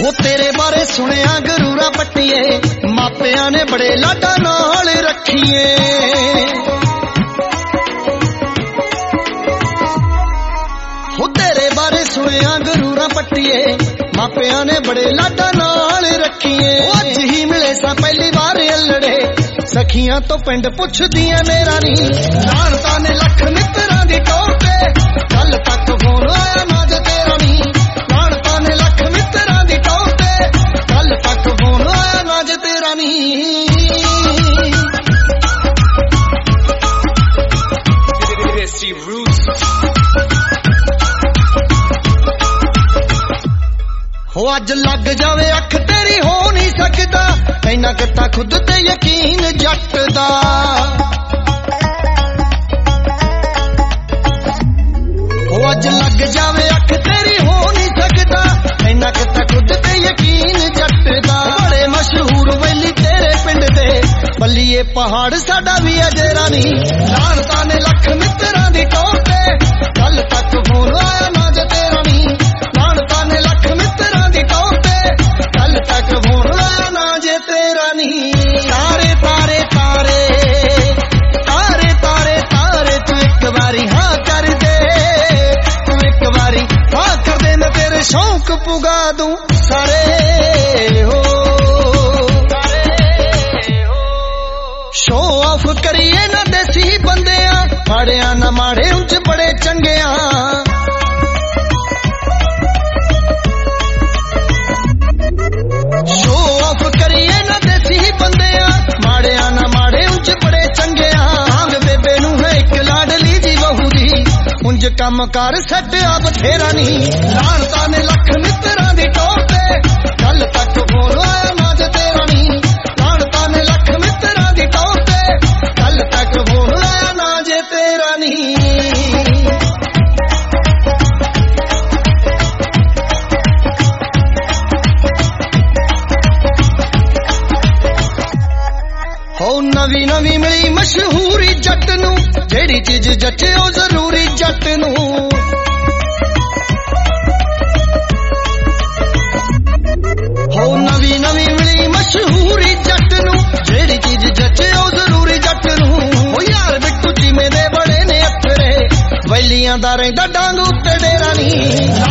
हो तेरे बारे सुनिया गरूरा पट्टिए, मापिया ने बड़े लाडा नाल रखिए। हो तेरे बारे सुनिया गरूरा पट्टिए, मापिया ने बड़े लाडा नाल रखिए। अज ही मिले सा पहली बार अल्लड़े, सखियां तो पिंड पुछदियां ने रानी। लानता ने लख मित्रां दी टोर ते, कल तक फोन आया ना जे तेरा नी। लानता ने लख मित्रां दी टोर ते, कल तक फोन आया ना जे तेरा नी। हो अज लग जावे अख तेरी हो नहीं सकदा, इन्ना किता खुद ते यकीन जट दा। हो अज लग जावे अख तेरी हो नहीं सकदा, इन्ना किता खुद ते यकीन जट दा। बड़े मशहूर वैली तेरे पिंड दे, बल्लिए पहाड़ साडा भी अजे रानी। लानता ने लख मित्रां दी टोर ते, कल तक फोन आया ना जे तेरा नी। लानता ने लख मित्रां दी टोर ते, कल तक फोन आया ना जे तेरा नी। तारे तारे तारे तारे तारे तारे, तू एक बारी हाँ कर दे, तू एक बारी हाँ कर दे, मैं तेरे शौक पुगा दूं सारे। हो शो ऑफ करिए ना देसी बंदियां, माड़िया ना माड़े उंच बड़े चंगिया। शो ऑफ करिए ना देसी बंदियां, माड़िया ना माड़े उंच बड़े चंगिया। आंग बेबे नू है एक लाडली जी बहू दी, उंज कम कर सट अब बथेरा नी। लानता ने लख मित्रां दी टोर ते, कल तक फोन आया ना जे तेरा नी। लानता ने लख मित्रां दी टोर ते, कल तक फोन आया ना जे तेरा नी। हो नवी नवी मिली मशहूरी जट नू, जेड़ी चीज जचे ओ जरूरी जट नू। हो नवी नवी मिली मशहूरी जट नू, जेड़ी चीज जचे ओ जरूरी जट नू। हो यार बिट्टू जी मेरे बड़े ने अथरे, वैलियां दा रहिंदा डांग उत्ते डेरा नी।